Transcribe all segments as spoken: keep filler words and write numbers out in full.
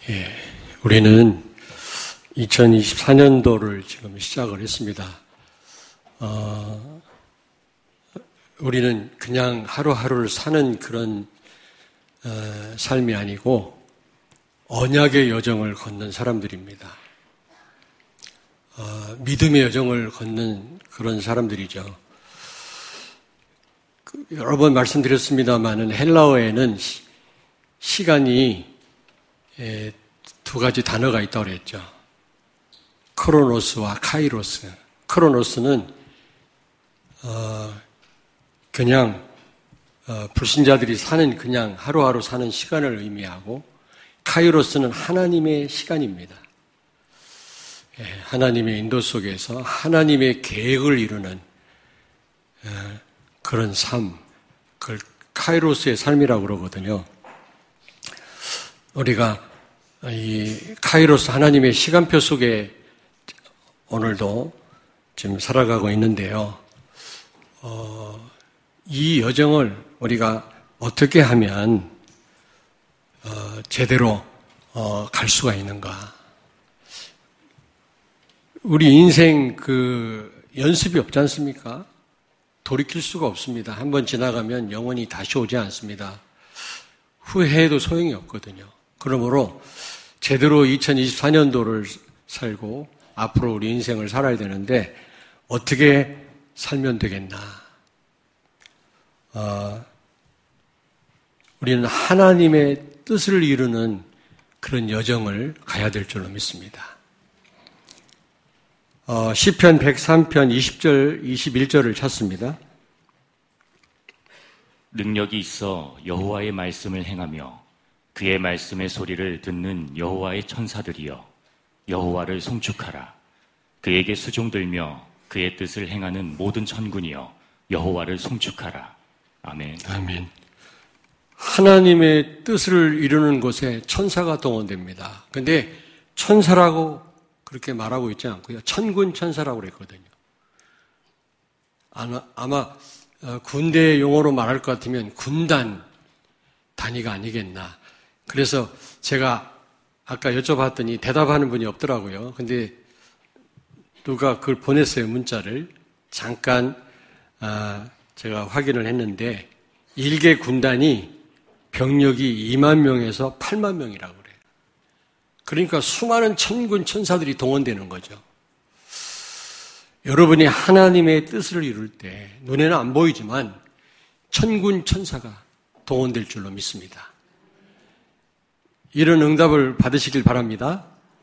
예, 우리는 이천이십사 년도를 지금 시작을 했습니다. 어, 우리는 그냥 하루하루를 사는 그런 어, 삶이 아니고 언약의 여정을 걷는 사람들입니다. 어, 믿음의 여정을 걷는 그런 사람들이죠. 그, 여러 번 말씀드렸습니다마는 헬라어에는 시, 시간이 예, 두 가지 단어가 있다고 그랬죠. 크로노스와 카이로스. 크로노스는 어, 그냥 어, 불신자들이 사는 그냥 하루하루 사는 시간을 의미하고, 카이로스는 하나님의 시간입니다. 예, 하나님의 인도 속에서 하나님의 계획을 이루는 예, 그런 삶, 그걸 카이로스의 삶이라고 그러거든요. 우리가 이 카이로스 하나님의 시간표 속에 오늘도 지금 살아가고 있는데요. 어, 이 여정을 우리가 어떻게 하면 어, 제대로 어, 갈 수가 있는가? 우리 인생 그 연습이 없지 않습니까? 돌이킬 수가 없습니다. 한번 지나가면 영원히 다시 오지 않습니다. 후회해도 소용이 없거든요. 그러므로 제대로 이천이십사 년도를 살고 앞으로 우리 인생을 살아야 되는데 어떻게 살면 되겠나? 어, 우리는 하나님의 뜻을 이루는 그런 여정을 가야 될 줄로 믿습니다. 어, 시편 백삼 편 이십 절, 이십일 절을 찾습니다. 능력이 있어 여호와의 말씀을 행하며 그의 말씀의 소리를 듣는 여호와의 천사들이여, 여호와를 송축하라. 그에게 수종들며 그의 뜻을 행하는 모든 천군이여, 여호와를 송축하라. 아멘. 아멘. 하나님의 뜻을 이루는 곳에 천사가 동원됩니다. 근데 천사라고 그렇게 말하고 있지 않고요. 천군 천사라고 그랬거든요. 아마, 아마 군대 용어로 말할 것 같으면 군단 단위가 아니겠나. 그래서 제가 아까 여쭤봤더니 대답하는 분이 없더라고요. 근데 누가 그걸 보냈어요, 문자를. 잠깐 아, 제가 확인을 했는데 일개 군단이 병력이 이만 명에서 팔만 명이라고 그래요. 그러니까 수많은 천군 천사들이 동원되는 거죠. 여러분이 하나님의 뜻을 이룰 때 눈에는 안 보이지만 천군 천사가 동원될 줄로 믿습니다. 이런 응답을 받으시길 바랍니다.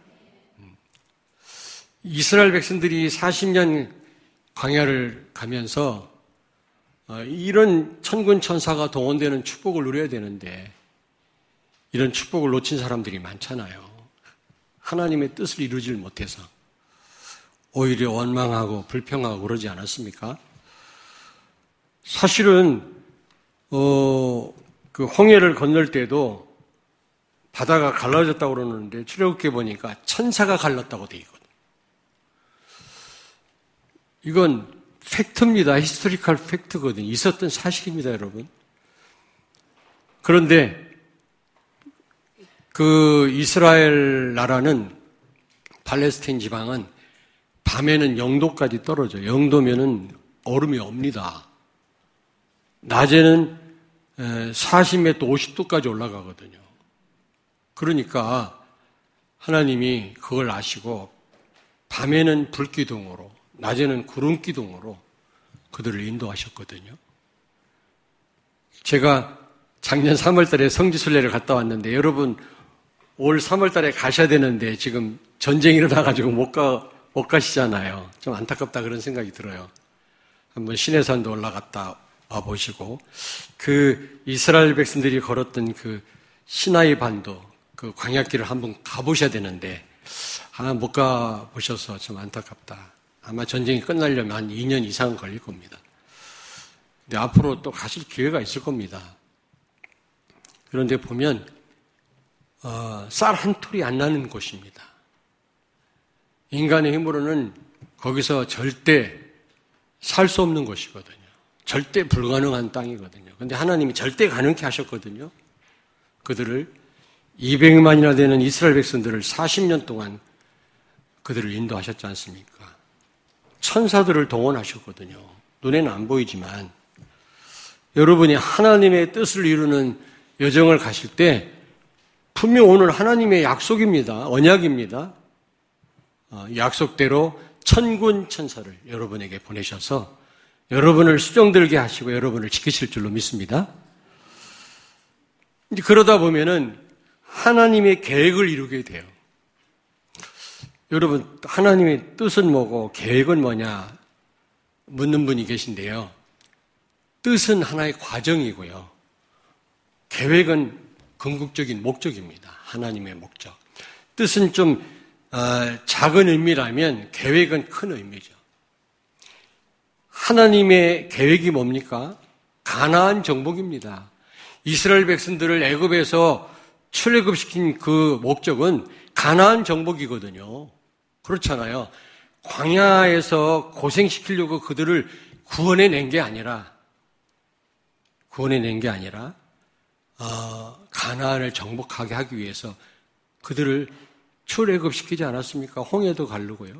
이스라엘 백성들이 사십 년 광야를 가면서 이런 천군 천사가 동원되는 축복을 누려야 되는데 이런 축복을 놓친 사람들이 많잖아요. 하나님의 뜻을 이루질 못해서 오히려 원망하고 불평하고 그러지 않았습니까? 사실은 어, 그 홍해를 건널 때도 바다가 갈라졌다고 그러는데 출애굽기에 보니까 천사가 갈랐다고 돼 있거든요. 이건 팩트입니다. 히스토리컬 팩트거든요. 있었던 사실입니다, 여러분. 그런데 그 이스라엘 나라는, 팔레스타인 지방은 밤에는 영도까지 떨어져요. 영도면은 얼음이 옵니다. 낮에는 사십 미터, 오십 도까지 올라가거든요. 그러니까 하나님이 그걸 아시고 밤에는 불기둥으로, 낮에는 구름기둥으로 그들을 인도하셨거든요. 제가 작년 삼월 달에 성지순례를 갔다 왔는데 여러분 올 삼월 달에 가셔야 되는데 지금 전쟁이 일어나가지고 못 가, 못 가시잖아요. 좀 안타깝다 그런 생각이 들어요. 한번 시내산도 올라갔다 와보시고 그 이스라엘 백성들이 걸었던 그 시나이 반도 그 광야길을 한번 가보셔야 되는데 아, 못 가보셔서 좀 안타깝다. 아마 전쟁이 끝나려면 한 이 년 이상 걸릴 겁니다. 근데 앞으로 또 가실 기회가 있을 겁니다. 그런데 보면 어, 쌀 한 톨이 안 나는 곳입니다. 인간의 힘으로는 거기서 절대 살 수 없는 곳이거든요. 절대 불가능한 땅이거든요. 그런데 하나님이 절대 가능케 하셨거든요. 그들을 이백만이나 되는 이스라엘 백성들을 사십 년 동안 그들을 인도하셨지 않습니까? 천사들을 동원하셨거든요. 눈에는 안 보이지만 여러분이 하나님의 뜻을 이루는 여정을 가실 때 분명 오늘 하나님의 약속입니다. 언약입니다. 약속대로 천군 천사를 여러분에게 보내셔서 여러분을 수종들게 하시고 여러분을 지키실 줄로 믿습니다. 이제 그러다 보면은 하나님의 계획을 이루게 돼요. 여러분, 하나님의 뜻은 뭐고 계획은 뭐냐 묻는 분이 계신데요. 뜻은 하나의 과정이고요. 계획은 궁극적인 목적입니다. 하나님의 목적. 뜻은 좀 어, 작은 의미라면 계획은 큰 의미죠. 하나님의 계획이 뭡니까? 가나안 정복입니다. 이스라엘 백성들을 애굽에서 출애굽시킨 그 목적은 가나안 정복이거든요. 그렇잖아요. 광야에서 고생시키려고 그들을 구원해낸 게 아니라 구원해낸 게 아니라 어, 가나안을 정복하게 하기 위해서 그들을 출애굽시키지 않았습니까? 홍해도 가르고요.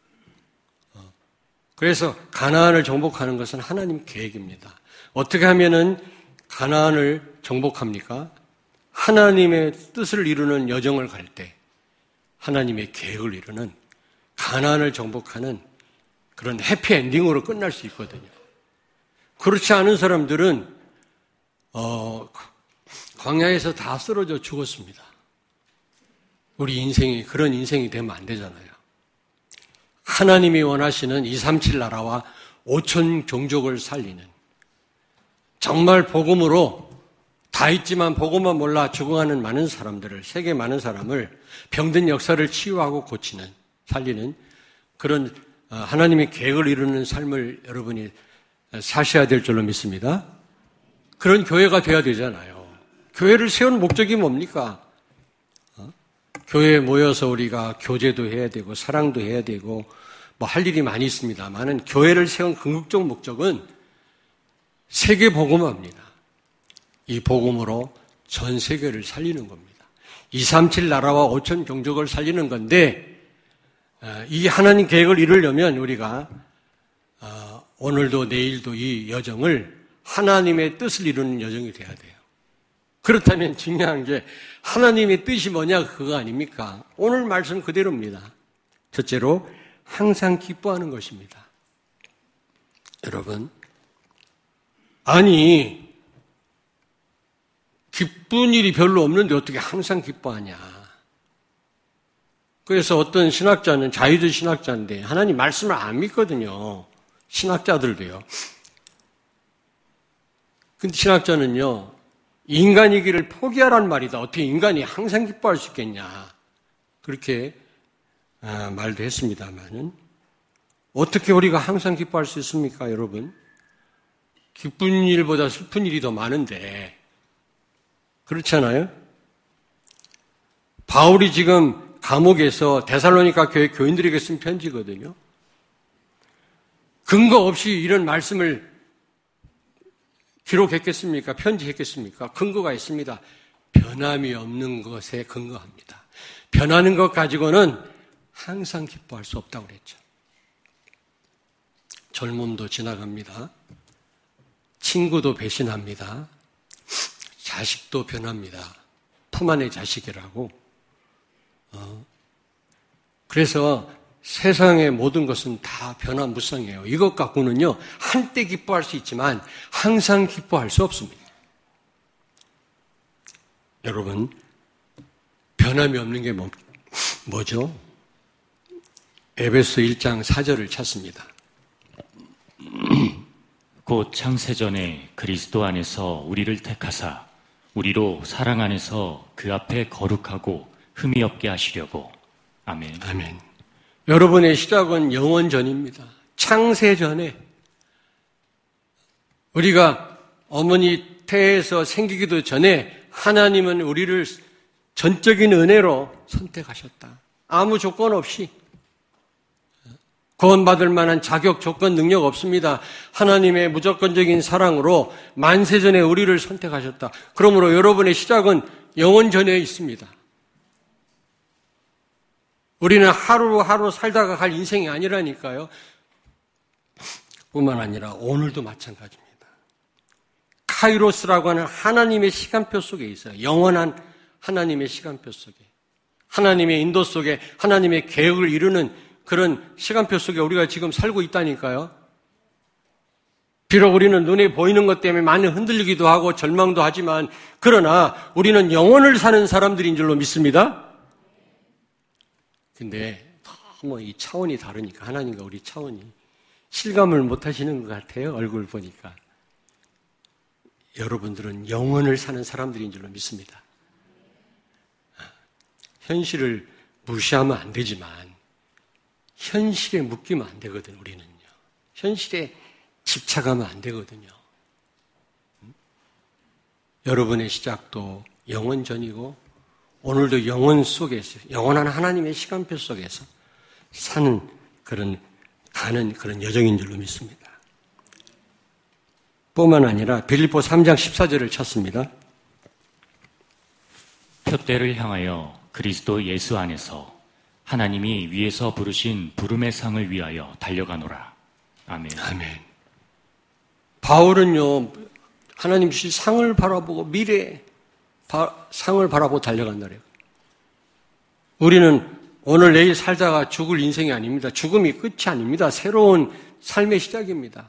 어, 그래서 가나안을 정복하는 것은 하나님 계획입니다. 어떻게 하면은 가나안을 정복합니까? 하나님의 뜻을 이루는 여정을 갈 때 하나님의 계획을 이루는 가나안을 정복하는 그런 해피엔딩으로 끝날 수 있거든요. 그렇지 않은 사람들은 어, 광야에서 다 쓰러져 죽었습니다. 우리 인생이 그런 인생이 되면 안 되잖아요. 하나님이 원하시는 이백삼십칠 나라와 오천 종족을 살리는 정말 복음으로 다 있지만 복음만 몰라 죽어가는 많은 사람들을, 세계 많은 사람을 병든 역사를 치유하고 고치는, 살리는 그런 하나님의 계획을 이루는 삶을 여러분이 사셔야 될 줄로 믿습니다. 그런 교회가 돼야 되잖아요. 교회를 세운 목적이 뭡니까? 어? 교회에 모여서 우리가 교제도 해야 되고 사랑도 해야 되고 뭐 할 일이 많이 있습니다만은 교회를 세운 궁극적 목적은 세계 복음화입니다. 이 복음으로 전 세계를 살리는 겁니다. 이백삼십칠 나라와 오천 종족을 살리는 건데 이 하나님 계획을 이루려면 우리가 오늘도 내일도 이 여정을 하나님의 뜻을 이루는 여정이 돼야 돼요. 그렇다면 중요한 게 하나님의 뜻이 뭐냐 그거 아닙니까? 오늘 말씀 그대로입니다. 첫째로 항상 기뻐하는 것입니다. 여러분, 아니 기쁜 일이 별로 없는데 어떻게 항상 기뻐하냐. 그래서 어떤 신학자는 자유주의 신학자인데 하나님 말씀을 안 믿거든요. 신학자들도요. 근데 신학자는요. 인간이기를 포기하라는 말이다. 어떻게 인간이 항상 기뻐할 수 있겠냐. 그렇게 말도 했습니다만은 어떻게 우리가 항상 기뻐할 수 있습니까, 여러분? 기쁜 일보다 슬픈 일이 더 많은데 그렇잖아요? 바울이 지금 감옥에서 데살로니가 교회 교인들에게 쓴 편지거든요. 근거 없이 이런 말씀을 기록했겠습니까? 편지했겠습니까? 근거가 있습니다. 변함이 없는 것에 근거합니다. 변하는 것 가지고는 항상 기뻐할 수 없다고 그랬죠. 젊음도 지나갑니다. 친구도 배신합니다. 자식도 변합니다. 품 안의 자식이라고. 어. 그래서 세상의 모든 것은 다 변화무쌍해요. 이것 갖고는요, 한때 기뻐할 수 있지만 항상 기뻐할 수 없습니다. 여러분, 변함이 없는 게 뭐, 뭐죠? 에베소 일 장 사 절을 찾습니다. 곧 창세전에 그리스도 안에서 우리를 택하사 우리로 사랑 안에서 그 앞에 거룩하고 흠이 없게 하시려고. 아멘. 아멘. 여러분의 시작은 영원 전입니다. 창세 전에 우리가 어머니 태에서 생기기도 전에 하나님은 우리를 전적인 은혜로 선택하셨다. 아무 조건 없이. 구원받을 만한 자격, 조건, 능력 없습니다. 하나님의 무조건적인 사랑으로 만세전에 우리를 선택하셨다. 그러므로 여러분의 시작은 영원 전에 있습니다. 우리는 하루하루 살다가 갈 인생이 아니라니까요. 뿐만 아니라 오늘도 마찬가지입니다. 카이로스라고 하는 하나님의 시간표 속에 있어요. 영원한 하나님의 시간표 속에. 하나님의 인도 속에 하나님의 계획을 이루는 그런 시간표 속에 우리가 지금 살고 있다니까요. 비록 우리는 눈에 보이는 것 때문에 많이 흔들리기도 하고 절망도 하지만 그러나 우리는 영혼을 사는 사람들인 줄로 믿습니다. 근데 너무 이 차원이 다르니까 하나님과 우리 차원이 실감을 못 하시는 것 같아요. 얼굴 보니까. 여러분들은 영혼을 사는 사람들인 줄로 믿습니다. 현실을 무시하면 안 되지만 현실에 묶이면 안 되거든요. 우리는요. 현실에 집착하면 안 되거든요. 여러분의 시작도 영원 전이고 오늘도 영원 속에서 영원한 하나님의 시간표 속에서 사는 그런 가는 그런 여정인 줄로 믿습니다. 뿐만 아니라 빌립보 삼 장 십사 절을 찾습니다. 표대를 향하여 그리스도 예수 안에서 하나님이 위에서 부르신 부름의 상을 위하여 달려가노라. 아멘. 아멘. 바울은요, 하나님 주신 상을 바라보고 미래 상을 바라보고 달려간다래요. 우리는 오늘 내일 살다가 죽을 인생이 아닙니다. 죽음이 끝이 아닙니다. 새로운 삶의 시작입니다.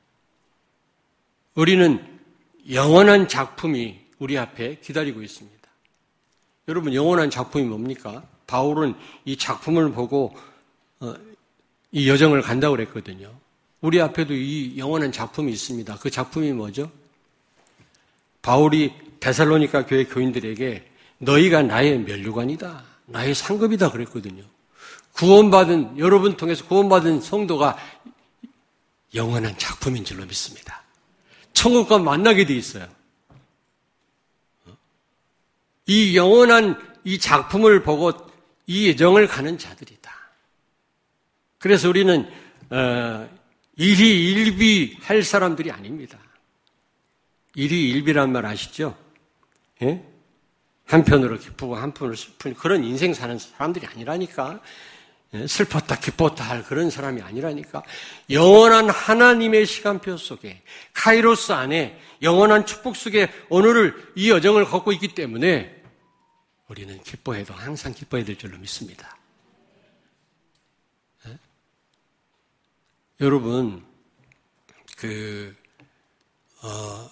우리는 영원한 작품이 우리 앞에 기다리고 있습니다. 여러분, 영원한 작품이 뭡니까? 바울은 이 작품을 보고 어, 이 여정을 간다고 그랬거든요. 우리 앞에도 이 영원한 작품이 있습니다. 그 작품이 뭐죠? 바울이 데살로니가 교회 교인들에게 너희가 나의 면류관이다. 나의 상급이다 그랬거든요. 구원받은, 여러분 통해서 구원받은 성도가 영원한 작품인 줄로 믿습니다. 천국과 만나게 돼 있어요. 이 영원한 이 작품을 보고 이 여정을 가는 자들이다. 그래서 우리는 어, 일희일비 할 사람들이 아닙니다. 일희일비란 말 아시죠? 예? 한편으로 기쁘고 한편으로 슬픈 그런 인생 사는 사람들이 아니라니까. 예? 슬펐다 기뻤다 할 그런 사람이 아니라니까. 영원한 하나님의 시간표 속에 카이로스 안에 영원한 축복 속에 오늘을 이 여정을 걷고 있기 때문에 우리는 기뻐해도 항상 기뻐해야 될 줄로 믿습니다. 예? 여러분 그 어,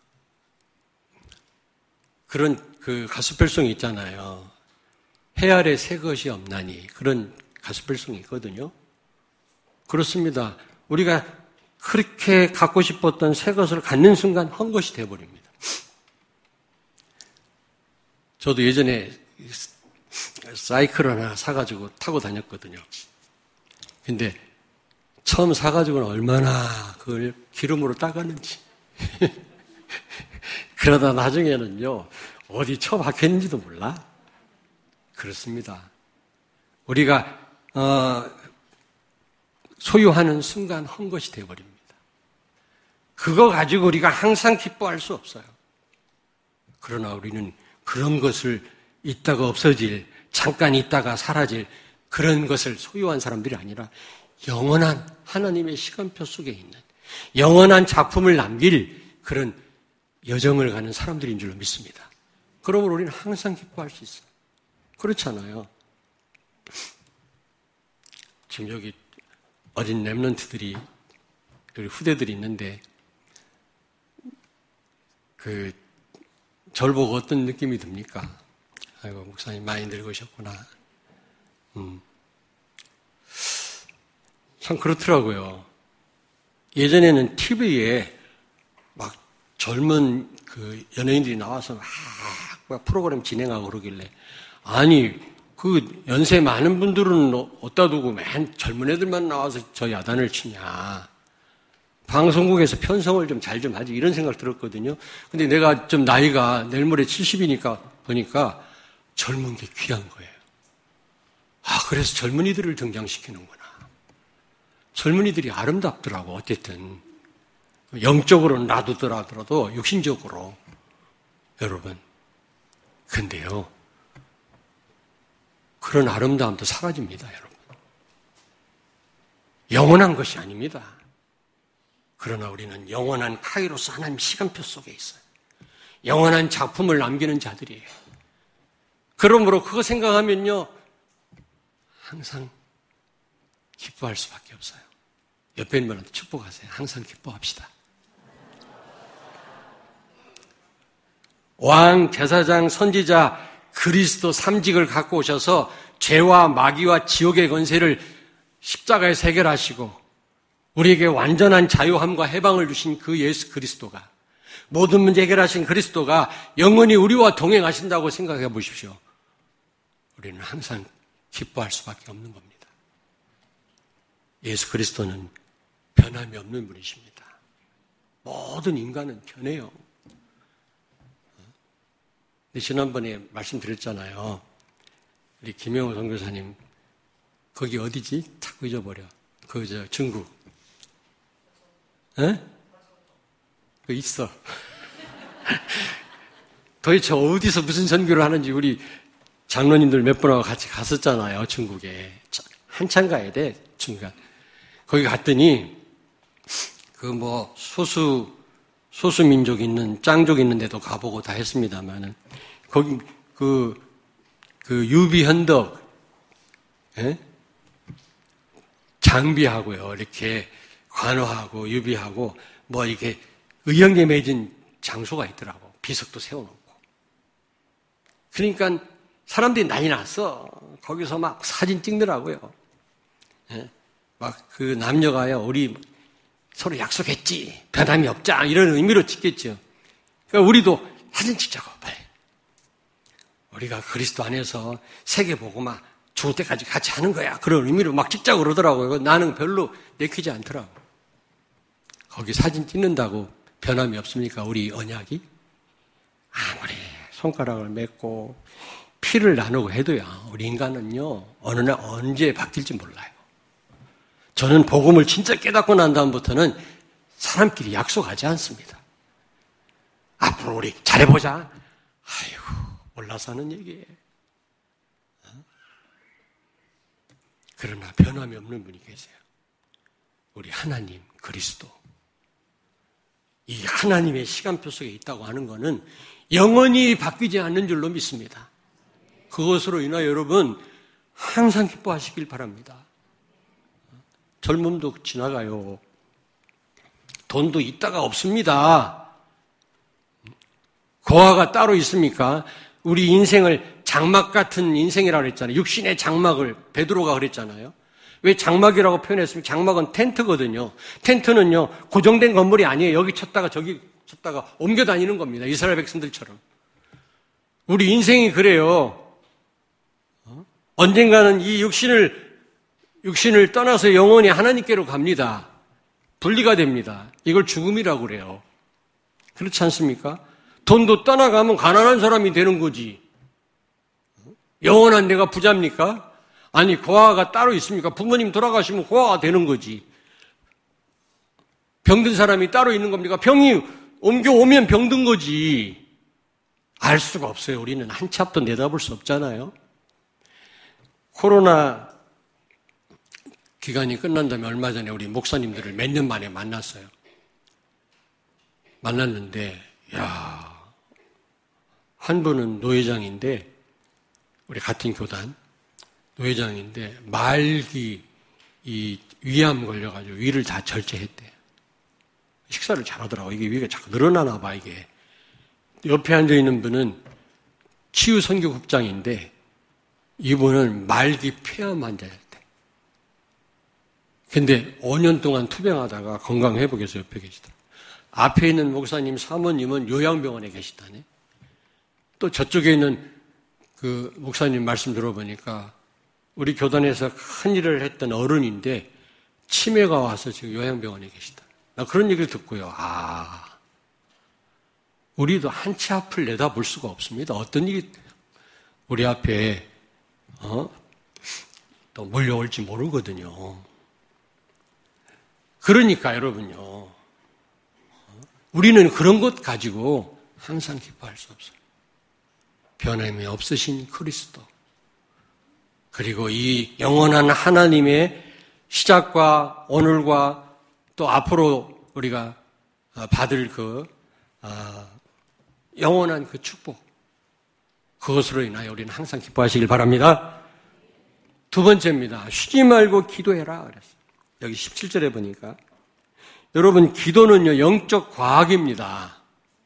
그런 그 가스펠송이 있잖아요. 해 아래 새 것이 없나니 그런 가스펠송이 있거든요. 그렇습니다. 우리가 그렇게 갖고 싶었던 새 것을 갖는 순간 헛것이 되어버립니다. 저도 예전에 사이클 하나 사가지고 타고 다녔거든요. 근데 처음 사가지고는 얼마나 그걸 기름으로 닦았는지. 그러다 나중에는요, 어디 처박혔는지도 몰라. 그렇습니다. 우리가, 어, 소유하는 순간 헛것이 되어버립니다. 그거 가지고 우리가 항상 기뻐할 수 없어요. 그러나 우리는 그런 것을 있다가 없어질, 잠깐 있다가 사라질 그런 것을 소유한 사람들이 아니라 영원한 하나님의 시간표 속에 있는 영원한 작품을 남길 그런 여정을 가는 사람들인 줄로 믿습니다. 그러므로 우리는 항상 기뻐할 수 있어요. 그렇잖아요. 지금 여기 어린 랩런트들이, 우리 후대들이 있는데, 그, 절 보고 어떤 느낌이 듭니까? 아이고, 목사님 많이 늙으셨구나. 음. 참 그렇더라고요. 예전에는 티비에 막 젊은 그 연예인들이 나와서 막, 막 프로그램 진행하고 그러길래, 아니, 그 연세 많은 분들은 어디다 두고 맨 젊은 애들만 나와서 저 야단을 치냐. 방송국에서 편성을 좀 잘 좀 하지. 이런 생각 들었거든요. 근데 내가 좀 나이가 내일 모레 칠십이니까 보니까 젊은 게 귀한 거예요. 아, 그래서 젊은이들을 등장시키는구나. 젊은이들이 아름답더라고, 어쨌든. 영적으로는 놔두더라도 육신적으로. 여러분. 근데요, 그런 아름다움도 사라집니다, 여러분. 영원한 것이 아닙니다. 그러나 우리는 영원한 카이로스 하나님 시간표 속에 있어요. 영원한 작품을 남기는 자들이에요. 그러므로 그거 생각하면요, 항상 기뻐할 수밖에 없어요. 옆에 있는 분한테 축복하세요. 항상 기뻐합시다. 왕, 제사장, 선지자, 그리스도 삼직을 갖고 오셔서 죄와 마귀와 지옥의 권세를 십자가에서 해결하시고 우리에게 완전한 자유함과 해방을 주신 그 예수 그리스도가, 모든 문제 해결하신 그리스도가 영원히 우리와 동행하신다고 생각해 보십시오. 우리는 항상 기뻐할 수밖에 없는 겁니다. 예수 그리스도는 변함이 없는 분이십니다. 모든 인간은 변해요. 지난번에 말씀드렸잖아요. 우리 김영호 선교사님, 거기 어디지? 자꾸 잊어버려. 그, 저, 중국. 에? 그 있어. 도대체 어디서 무슨 선교를 하는지 우리 장로님들 몇 분하고 같이 갔었잖아요. 중국에. 한참 가야 돼, 중간. 거기 갔더니, 그 뭐, 소수, 소수민족 있는, 짱족 있는 데도 가보고 다 했습니다만은, 거기, 그, 그, 유비현덕, 예? 장비하고요, 이렇게 관어하고, 유비하고, 뭐, 이렇게 의형제 맺은 장소가 있더라고. 비석도 세워놓고. 그러니까, 사람들이 난리 났어. 거기서 막 사진 찍느라고요. 예? 막, 그 남녀가요, 우리 서로 약속했지. 변함이 없자. 이런 의미로 찍겠죠. 그러니까 우리도 사진 찍자고, 빨리. 우리가 그리스도 안에서 세계 보고 막 죽을 때까지 같이 하는 거야. 그런 의미로 막 찍자고 그러더라고요. 나는 별로 내키지 않더라고. 거기 사진 찍는다고 변함이 없습니까? 우리 언약이? 아무리 손가락을 맺고 피를 나누고 해도요. 우리 인간은요. 어느 날 언제 바뀔지 몰라요. 저는 복음을 진짜 깨닫고 난 다음부터는 사람끼리 약속하지 않습니다. 앞으로 우리 잘해보자. 아이고. 몰라서 하는 얘기예요. 그러나 변함이 없는 분이 계세요. 우리 하나님 그리스도. 이 하나님의 시간표 속에 있다고 하는 것은 영원히 바뀌지 않는 줄로 믿습니다. 그것으로 인하여 여러분 항상 기뻐하시길 바랍니다. 젊음도 지나가요. 돈도 있다가 없습니다. 고아가 따로 있습니까? 우리 인생을 장막 같은 인생이라고 그랬잖아요. 육신의 장막을 베드로가 그랬잖아요. 왜 장막이라고 표현했습니까? 장막은 텐트거든요. 텐트는요, 고정된 건물이 아니에요. 여기 쳤다가 저기 쳤다가 옮겨 다니는 겁니다. 이스라엘 백성들처럼. 우리 인생이 그래요. 어? 언젠가는 이 육신을, 육신을 떠나서 영원히 하나님께로 갑니다. 분리가 됩니다. 이걸 죽음이라고 그래요. 그렇지 않습니까? 돈도 떠나가면 가난한 사람이 되는 거지. 영원한 내가 부자입니까? 아니, 고아가 따로 있습니까? 부모님 돌아가시면 고아가 되는 거지. 병든 사람이 따로 있는 겁니까? 병이 옮겨오면 병든 거지. 알 수가 없어요. 우리는 한 치 앞도 내다볼 수 없잖아요. 코로나 기간이 끝난 다음에 얼마 전에 우리 목사님들을 몇 년 만에 만났어요. 만났는데, 야, 한 분은 노회장인데, 우리 같은 교단, 노회장인데, 말기, 이, 위암 걸려가지고 위를 다 절제했대. 식사를 잘하더라고. 이게 위가 자꾸 늘어나나 봐, 이게. 옆에 앉아있는 분은 치유선교국장인데, 이분은 말기 폐암 환자였대. 근데 오 년 동안 투병하다가 건강회복해서 옆에 계시더라고. 앞에 있는 목사님, 사모님은 요양병원에 계시다네. 또 저쪽에 있는 그 목사님 말씀 들어보니까 우리 교단에서 큰 일을 했던 어른인데 치매가 와서 지금 요양병원에 계시다. 나 그런 얘기를 듣고요. 아, 우리도 한 치 앞을 내다볼 수가 없습니다. 어떤 일이 우리 앞에 어? 또 몰려올지 모르거든요. 그러니까 여러분요. 우리는 그런 것 가지고 항상 기뻐할 수 없어요. 변함이 없으신 그리스도. 그리고 이 영원한 하나님의 시작과 오늘과 또 앞으로 우리가 받을 그 영원한 그 축복, 그것으로 인하여 우리는 항상 기뻐하시길 바랍니다. 두 번째입니다. 쉬지 말고 기도해라 그랬어요. 여기 십칠 절에 보니까 여러분, 기도는요 영적 과학입니다.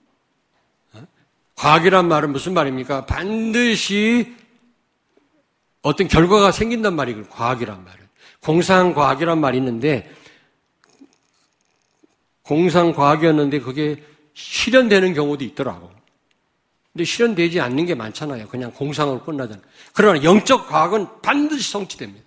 과학이란 말은 무슨 말입니까? 반드시 어떤 결과가 생긴단 말이에요. 과학이란 말은. 공상과학이란 말이 있는데, 공상과학이었는데 그게 실현되는 경우도 있더라고. 근데 실현되지 않는 게 많잖아요. 그냥 공상으로 끝나잖아요. 그러나 영적 과학은 반드시 성취됩니다.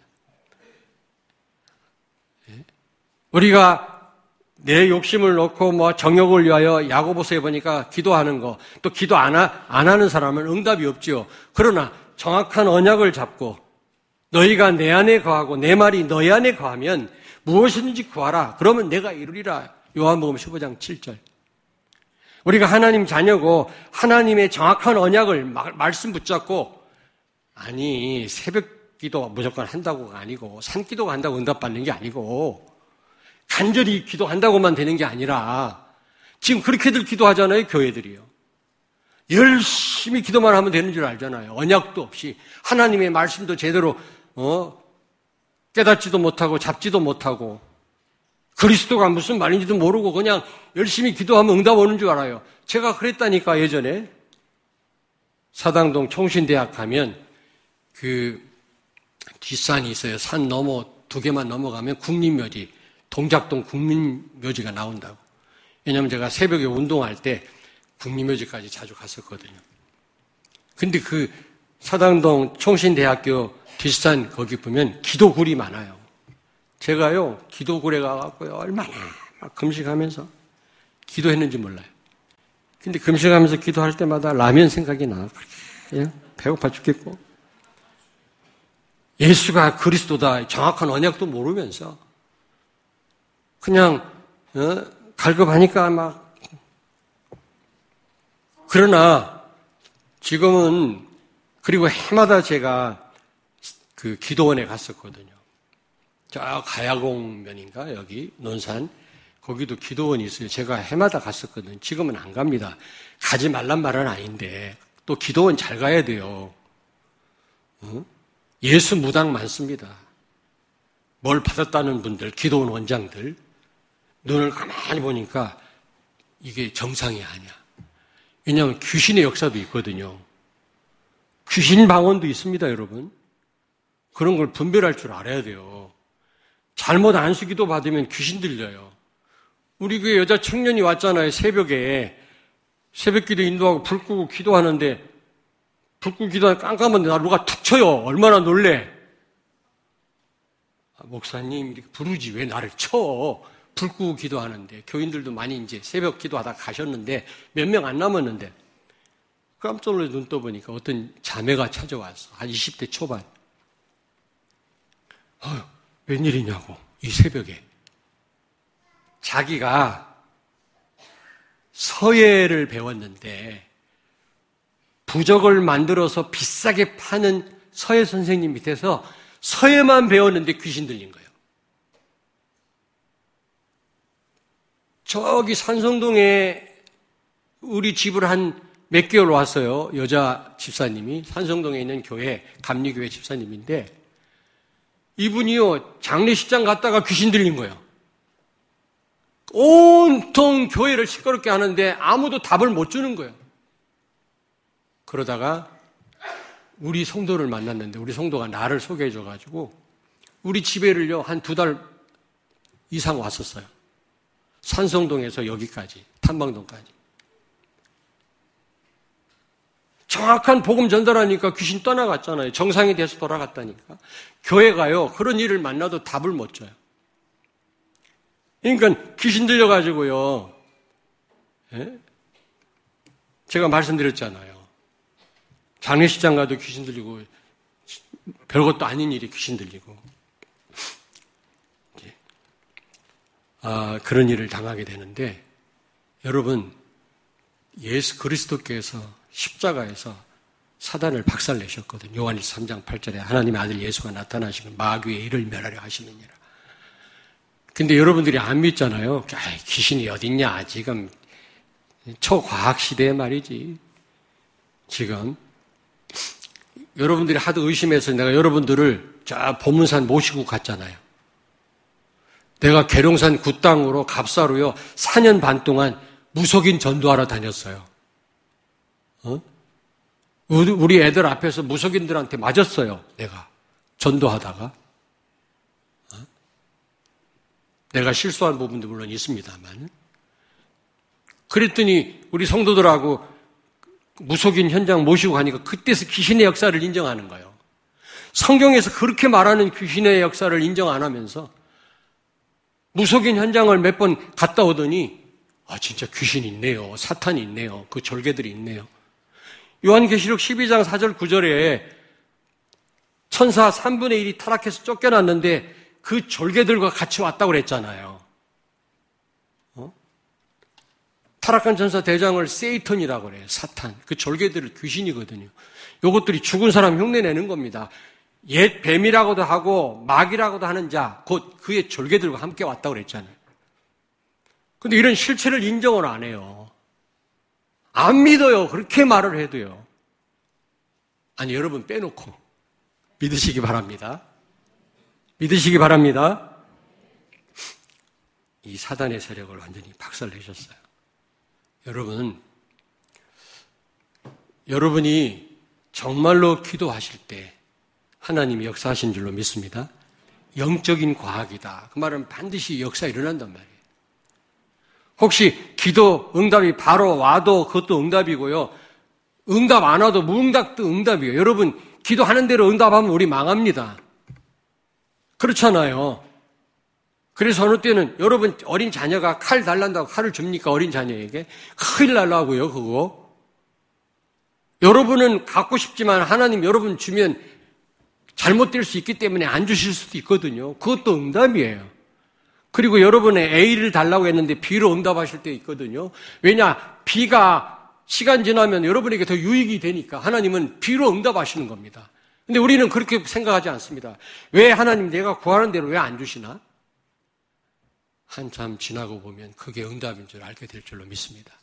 우리가 내 욕심을 놓고 뭐 정욕을 위하여 야고보서에 보니까 기도하는 거, 또 기도 안, 하, 안 하는 사람은 응답이 없지요. 그러나 정확한 언약을 잡고 너희가 내 안에 거하고 내 말이 너희 안에 거하면 무엇이든지 구하라. 그러면 내가 이루리라. 요한복음 십오 장 칠 절. 우리가 하나님 자녀고 하나님의 정확한 언약을 말씀 붙잡고, 아니 새벽 기도 무조건 한다고가 아니고 산기도가 한다고 응답받는 게 아니고 간절히 기도한다고만 되는 게 아니라, 지금 그렇게들 기도하잖아요. 교회들이요. 열심히 기도만 하면 되는 줄 알잖아요. 언약도 없이 하나님의 말씀도 제대로 어, 깨닫지도 못하고 잡지도 못하고 그리스도가 무슨 말인지도 모르고 그냥 열심히 기도하면 응답 오는 줄 알아요. 제가 그랬다니까. 예전에 사당동 총신대학 가면 그 뒷산이 있어요. 산 넘어 두 개만 넘어가면 국립묘지, 동작동 국립묘지가 나온다고. 왜냐하면 제가 새벽에 운동할 때 국립묘지까지 자주 갔었거든요. 근데 그 사당동 총신대학교 뒷산 거기 보면 기도굴이 많아요. 제가요 기도굴에 가갖고요 얼마나 막 금식하면서 기도했는지 몰라요. 근데 금식하면서 기도할 때마다 라면 생각이 나. 그냥 배고파 죽겠고, 예수가 그리스도다 정확한 언약도 모르면서 그냥 어, 갈급하니까 막. 그러나 지금은, 그리고 해마다 제가 그 기도원에 갔었거든요. 저 가야공면인가 여기 논산 거기도 기도원이 있어요. 제가 해마다 갔었거든요. 지금은 안 갑니다. 가지 말란 말은 아닌데 또 기도원 잘 가야 돼요. 어? 예수 무당 많습니다. 뭘 받았다는 분들, 기도원 원장들 눈을 가만히 보니까 이게 정상이 아니야. 왜냐하면 귀신의 역사도 있거든요. 귀신 방언도 있습니다, 여러분. 그런 걸 분별할 줄 알아야 돼요. 잘못 안수기도 받으면 귀신 들려요. 우리 교회 여자 청년이 왔잖아요. 새벽에 새벽기도 인도하고 불 끄고 기도하는데 불 끄고 기도하는 깜깜한데 나 누가 툭 쳐요. 얼마나 놀래. 아, 목사님 이렇게 부르지 왜 나를 쳐. 불 끄고 기도하는데. 교인들도 많이 이제 새벽 기도하다 가셨는데 몇 명 안 남았는데 깜짝 놀라서 눈 떠보니까 어떤 자매가 찾아왔어. 한 이십 대 초반. 어, 웬일이냐고, 이 새벽에. 자기가 서예를 배웠는데 부적을 만들어서 비싸게 파는 서예 선생님 밑에서 서예만 배웠는데 귀신 들린 거예요. 저기 산성동에 우리 집을 한 몇 개월 왔어요. 여자 집사님이 산성동에 있는 교회, 감리교회 집사님인데 이분이요 장례식장 갔다가 귀신 들린 거예요. 온통 교회를 시끄럽게 하는데 아무도 답을 못 주는 거예요. 그러다가 우리 성도를 만났는데 우리 성도가 나를 소개해 줘가지고 우리 집에를요 한 두 달 이상 왔었어요. 산성동에서 여기까지, 탐방동까지. 정확한 복음 전달하니까 귀신 떠나갔잖아요. 정상이 돼서 돌아갔다니까. 교회가요 그런 일을 만나도 답을 못 줘요. 그러니까 귀신 들려가지고요. 예? 제가 말씀드렸잖아요. 장례식장 가도 귀신 들리고 별것도 아닌 일이 귀신 들리고 아, 그런 일을 당하게 되는데 여러분 예수 그리스도께서 십자가에서 사단을 박살내셨거든요. 요한일서 삼 장 팔 절에 하나님의 아들 예수가 나타나시면 마귀의 일을 멸하려 하시느니라. 근데 여러분들이 안 믿잖아요. 아이, 귀신이 어딨냐. 지금 초과학 시대에 말이지. 지금 여러분들이 하도 의심해서 내가 여러분들을 저 보문산 모시고 갔잖아요. 내가 계룡산 굿당으로 갑사로요 사 년 반 동안 무속인 전도하러 다녔어요. 어? 우리 애들 앞에서 무속인들한테 맞았어요. 내가 전도하다가. 어? 내가 실수한 부분도 물론 있습니다만. 그랬더니 우리 성도들하고 무속인 현장 모시고 가니까 그때서 귀신의 역사를 인정하는 거예요. 성경에서 그렇게 말하는 귀신의 역사를 인정 안 하면서 무속인 현장을 몇 번 갔다 오더니 아 진짜 귀신이 있네요. 사탄이 있네요. 그 절개들이 있네요. 요한계시록 십이 장 사 절 구 절에 천사 삼분의 일이 타락해서 쫓겨났는데 그 절개들과 같이 왔다고 그랬잖아요. 어? 타락한 천사 대장을 세이턴이라고 그래요. 사탄. 그 절개들을 귀신이거든요. 요것들이 죽은 사람 흉내내는 겁니다. 옛 뱀이라고도 하고 마귀라고도 하는 자, 곧 그의 절개들과 함께 왔다고 그랬잖아요. 근데 이런 실체를 인정을 안 해요. 안 믿어요. 그렇게 말을 해도요. 아니, 여러분 빼놓고 믿으시기 바랍니다. 믿으시기 바랍니다. 이 사단의 세력을 완전히 박살내셨어요. 여러분, 여러분이 정말로 기도하실 때 하나님이 역사하신 줄로 믿습니다. 영적인 과학이다. 그 말은 반드시 역사 일어난단 말이에요. 혹시 기도 응답이 바로 와도 그것도 응답이고요. 응답 안 와도 무응답도 응답이에요. 여러분 기도하는 대로 응답하면 우리 망합니다. 그렇잖아요. 그래서 어느 때는 여러분 어린 자녀가 칼 달란다고 칼을 줍니까? 어린 자녀에게? 큰일 날라고요 그거. 여러분은 갖고 싶지만 하나님 여러분 주면 잘못될 수 있기 때문에 안 주실 수도 있거든요. 그것도 응답이에요. 그리고 여러분의 A를 달라고 했는데 B로 응답하실 때 있거든요. 왜냐? B가 시간 지나면 여러분에게 더 유익이 되니까 하나님은 B로 응답하시는 겁니다. 근데 우리는 그렇게 생각하지 않습니다. 왜 하나님 내가 구하는 대로 왜 안 주시나? 한참 지나고 보면 그게 응답인 줄 알게 될 줄로 믿습니다.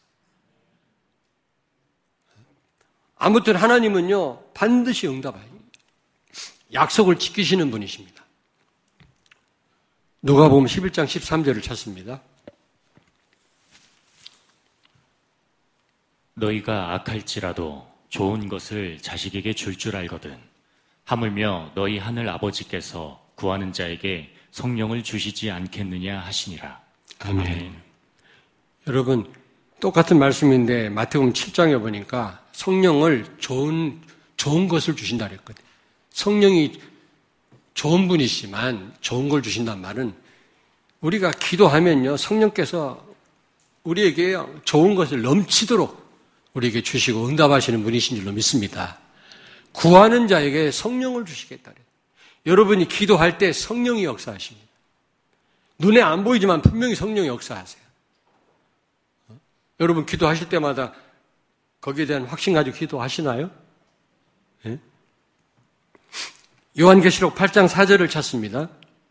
아무튼 하나님은요 반드시 응답하요. 약속을 지키시는 분이십니다. 누가복음 십일 장 십삼 절을 찾습니다. 너희가 악할지라도 좋은 것을 자식에게 줄 줄 알거든. 하물며 너희 하늘 아버지께서 구하는 자에게 성령을 주시지 않겠느냐 하시니라. 아멘. 아멘. 여러분 똑같은 말씀인데 마태복음 칠 장에 보니까 성령을 좋은 좋은 것을 주신다 그랬거든요. 성령이 좋은 분이시지만 좋은 걸 주신단 말은 우리가 기도하면요 성령께서 우리에게 좋은 것을 넘치도록 우리에게 주시고 응답하시는 분이신 줄로 믿습니다. 구하는 자에게 성령을 주시겠다. 여러분이 기도할 때 성령이 역사하십니다. 눈에 안 보이지만 분명히 성령이 역사하세요. 어? 여러분 기도하실 때마다 거기에 대한 확신 가지고 기도하시나요? 예? 요한계시록 팔 장 사 절을 찾습니다.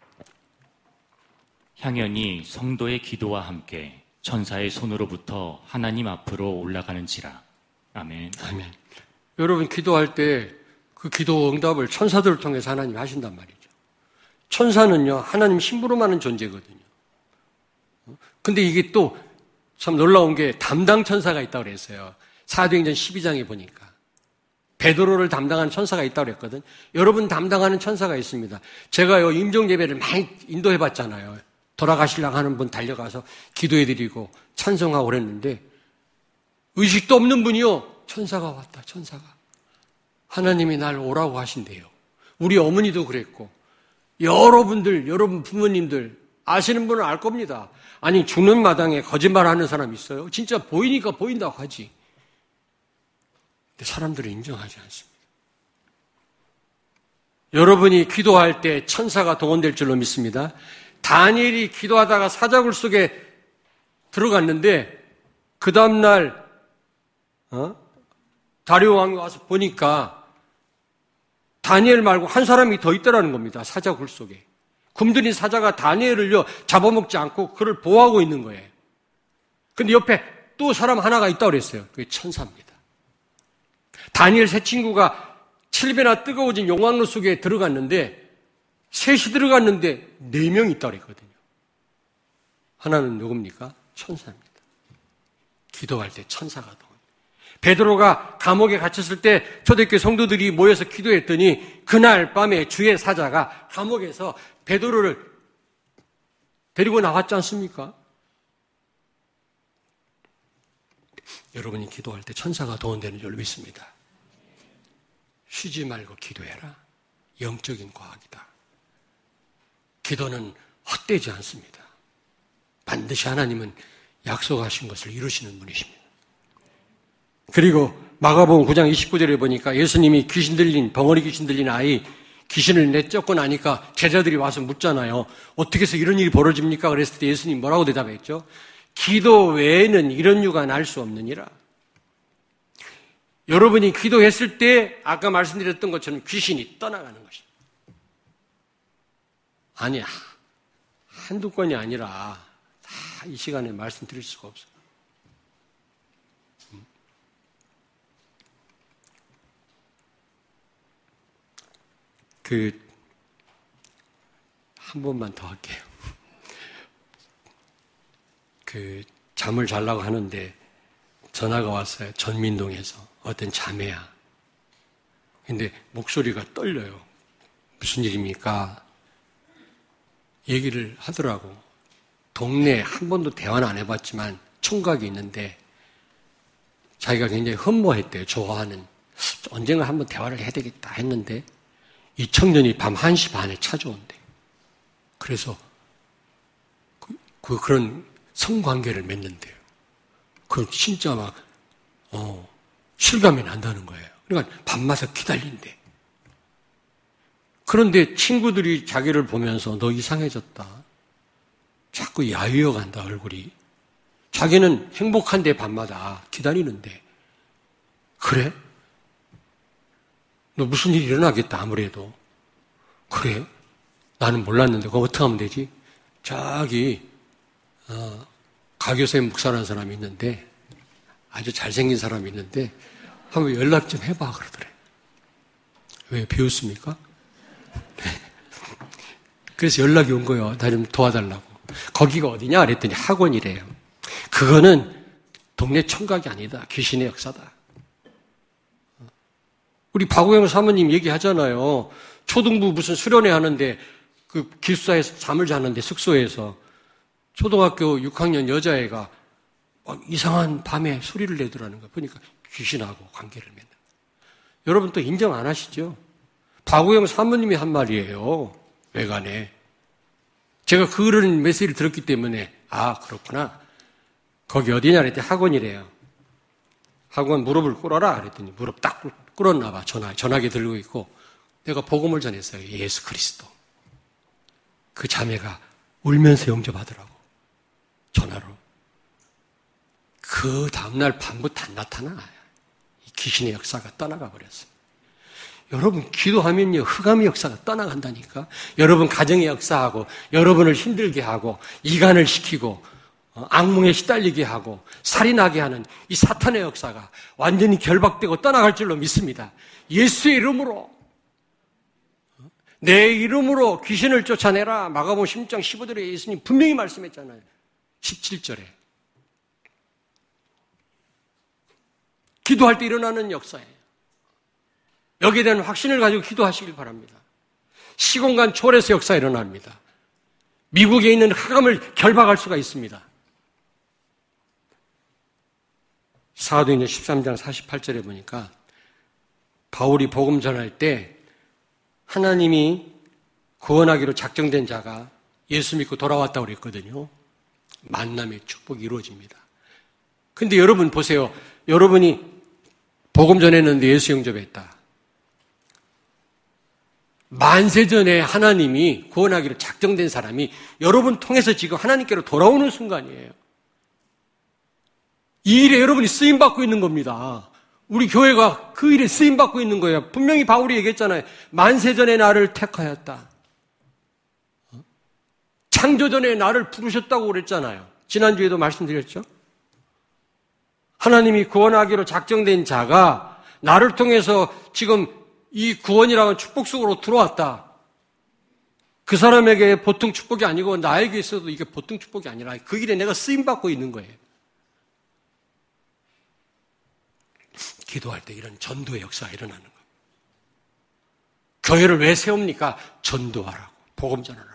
향연이 성도의 기도와 함께 천사의 손으로부터 하나님 앞으로 올라가는지라. 아멘. 아멘. 여러분 기도할 때 그 기도 응답을 천사들을 통해서 하나님이 하신단 말이죠. 천사는요 하나님 신부름 하는 존재거든요. 근데 이게 또 참 놀라운 게 담당 천사가 있다고 그랬어요. 사도행전 십이 장에 보니까 베드로를 담당하는 천사가 있다고 그랬거든. 여러분 담당하는 천사가 있습니다. 제가요 임종 예배를 많이 인도해 봤잖아요. 돌아가시려고 하는 분 달려가서 기도해 드리고 찬송하고 그랬는데 의식도 없는 분이요 천사가 왔다. 천사가 하나님이 날 오라고 하신대요. 우리 어머니도 그랬고 여러분들 여러분 부모님들 아시는 분은 알 겁니다. 아니 죽는 마당에 거짓말하는 사람 있어요? 진짜 보이니까 보인다고 하지. 근데 사람들은 인정하지 않습니다. 여러분이 기도할 때 천사가 동원될 줄로 믿습니다. 다니엘이 기도하다가 사자굴 속에 들어갔는데 그 다음날 어? 다리오 왕이 와서 보니까 다니엘 말고 한 사람이 더 있더라는 겁니다. 사자 굴 속에. 굶주린 사자가 다니엘을요 잡아먹지 않고 그를 보호하고 있는 거예요. 근데 옆에 또 사람 하나가 있다고 그랬어요. 그게 천사입니다. 다니엘 세 친구가 칠 배나 뜨거워진 용광로 속에 들어갔는데 셋이 들어갔는데 네 명이 있다고 그랬거든요. 하나는 누굽니까? 천사입니다. 기도할 때 천사가 나옵니다. 베드로가 감옥에 갇혔을 때 초대교회 성도들이 모여서 기도했더니 그날 밤에 주의 사자가 감옥에서 베드로를 데리고 나왔지 않습니까? 여러분이 기도할 때 천사가 도움되는 줄 믿습니다. 쉬지 말고 기도해라. 영적인 과학이다. 기도는 헛되지 않습니다. 반드시 하나님은 약속하신 것을 이루시는 분이십니다. 그리고 마가복음 구 장 이십구 절에 보니까 예수님이 귀신 들린, 벙어리 귀신 들린 아이 귀신을 내쫓고 나니까 제자들이 와서 묻잖아요. 어떻게 해서 이런 일이 벌어집니까? 그랬을 때 예수님 뭐라고 대답했죠? 기도 외에는 이런 유가 날 수 없느니라. 여러분이 기도했을 때 아까 말씀드렸던 것처럼 귀신이 떠나가는 것입니다. 아니야. 한두 건이 아니라 다 이 시간에 말씀드릴 수가 없어요. 그, 한 번만 더 할게요. 그, 잠을 자려고 하는데 전화가 왔어요. 전민동에서. 어떤 자매야. 근데 목소리가 떨려요. 무슨 일입니까? 얘기를 하더라고. 동네에 한 번도 대화는 안 해봤지만 총각이 있는데 자기가 굉장히 흠모했대요. 좋아하는. 언젠가 한번 대화를 해야 되겠다 했는데 이 청년이 밤 한 시 반에 찾아온대. 그래서 그, 그 그런 성관계를 맺는데요. 그 진짜 막 어, 실감이 난다는 거예요. 그러니까 밤마다 기다린대. 그런데 친구들이 자기를 보면서 너 이상해졌다. 자꾸 야위어 간다, 얼굴이. 자기는 행복한데 밤마다 기다리는데. 그래? 너 무슨 일이 일어나겠다, 아무래도. 그래? 나는 몰랐는데, 그거 어떻게 하면 되지? 저기, 어, 가교세 목사라는 사람이 있는데, 아주 잘생긴 사람이 있는데, 한번 연락 좀 해봐, 그러더래. 왜, 비웃습니까? 그래서 연락이 온 거예요. 나 좀 도와달라고. 거기가 어디냐? 그랬더니 학원이래요. 그거는 동네 총각이 아니다. 귀신의 역사다. 우리 박우영 사모님 얘기하잖아요. 초등부 무슨 수련회 하는데 그 기숙사에서 잠을 자는데 숙소에서 초등학교 육 학년 여자애가 막 이상한 밤에 소리를 내더라는 거예요. 보니까 귀신하고 관계를 맺는 거예요. 여러분 또 인정 안 하시죠? 박우영 사모님이 한 말이에요. 외간에. 제가 그런 메시지를 들었기 때문에 아 그렇구나. 거기 어디냐 그랬더니 학원이래요. 학원 무릎을 꿇어라 그랬더니 무릎 딱 꿇었나 봐. 전화, 전화기 들고 있고 내가 복음을 전했어요. 예수 그리스도. 그 자매가 울면서 영접하더라고. 전화로. 그 다음날 밤부터 안 나타나. 이 귀신의 역사가 떠나가 버렸어요. 여러분 기도하면요 흑암의 역사가 떠나간다니까. 여러분 가정의 역사하고 여러분을 힘들게 하고 이간을 시키고 악몽에 시달리게 하고 살인하게 하는 이 사탄의 역사가 완전히 결박되고 떠나갈 줄로 믿습니다. 예수의 이름으로 내 이름으로 귀신을 쫓아내라. 마가복음 십육 장 십오 절에 예수님 분명히 말씀했잖아요. 십칠 절에 기도할 때 일어나는 역사예요. 여기에 대한 확신을 가지고 기도하시길 바랍니다. 시공간 초월해서 역사가 일어납니다. 미국에 있는 흑암을 결박할 수가 있습니다. 사도행전 십삼 장 사십팔 절에 보니까 바울이 복음 전할 때 하나님이 구원하기로 작정된 자가 예수 믿고 돌아왔다고 그랬거든요. 만남의 축복이 이루어집니다. 근데 여러분 보세요. 여러분이 복음 전했는데 예수 영접했다. 만세 전에 하나님이 구원하기로 작정된 사람이 여러분 통해서 지금 하나님께로 돌아오는 순간이에요. 이 일에 여러분이 쓰임받고 있는 겁니다. 우리 교회가 그 일에 쓰임받고 있는 거예요. 분명히 바울이 얘기했잖아요. 만세전에 나를 택하였다. 창조전에 나를 부르셨다고 그랬잖아요. 지난주에도 말씀드렸죠. 하나님이 구원하기로 작정된 자가 나를 통해서 지금 이 구원이라는 축복 속으로 들어왔다. 그 사람에게 보통 축복이 아니고 나에게 있어도 이게 보통 축복이 아니라 그 일에 내가 쓰임받고 있는 거예요. 기도할 때 이런 전도의 역사가 일어나는 거예요. 교회를 왜 세웁니까? 전도하라고, 복음 전하라고.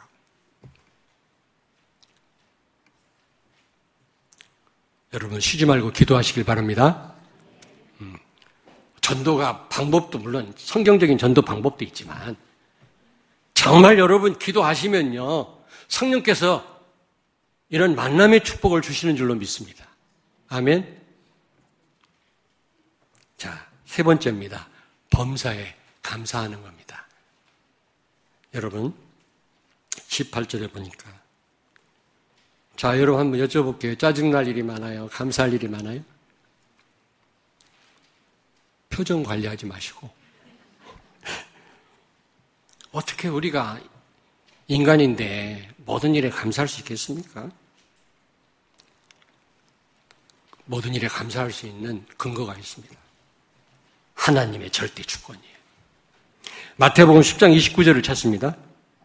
여러분 쉬지 말고 기도하시길 바랍니다. 음, 전도가 방법도 물론 성경적인 전도 방법도 있지만 정말 여러분 기도하시면요 성령께서 이런 만남의 축복을 주시는 줄로 믿습니다. 아멘. 자, 세 번째입니다. 범사에 감사하는 겁니다. 여러분 십팔 절에 보니까 자, 여러분 한번 여쭤볼게요. 짜증날 일이 많아요? 감사할 일이 많아요? 표정 관리하지 마시고 어떻게 우리가 인간인데 모든 일에 감사할 수 있겠습니까? 모든 일에 감사할 수 있는 근거가 있습니다. 하나님의 절대 주권이에요. 마태복음 십 장 이십구 절을 찾습니다.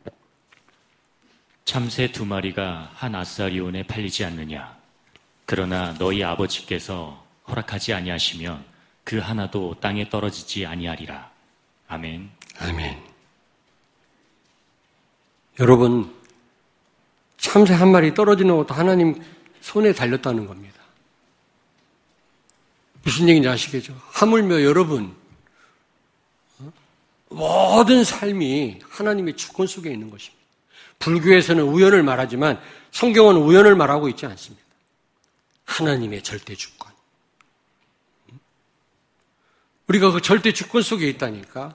참새 두 마리가 한 아사리온에 팔리지 않느냐. 그러나 너희 아버지께서 허락하지 아니하시면 그 하나도 땅에 떨어지지 아니하리라. 아멘. 아멘. 여러분, 참새 한 마리 떨어지는 것도 하나님 손에 달렸다는 겁니다. 무슨 얘기인지 아시겠죠? 하물며 여러분, 모든 삶이 하나님의 주권 속에 있는 것입니다. 불교에서는 우연을 말하지만 성경은 우연을 말하고 있지 않습니다. 하나님의 절대 주권. 우리가 그 절대 주권 속에 있다니까.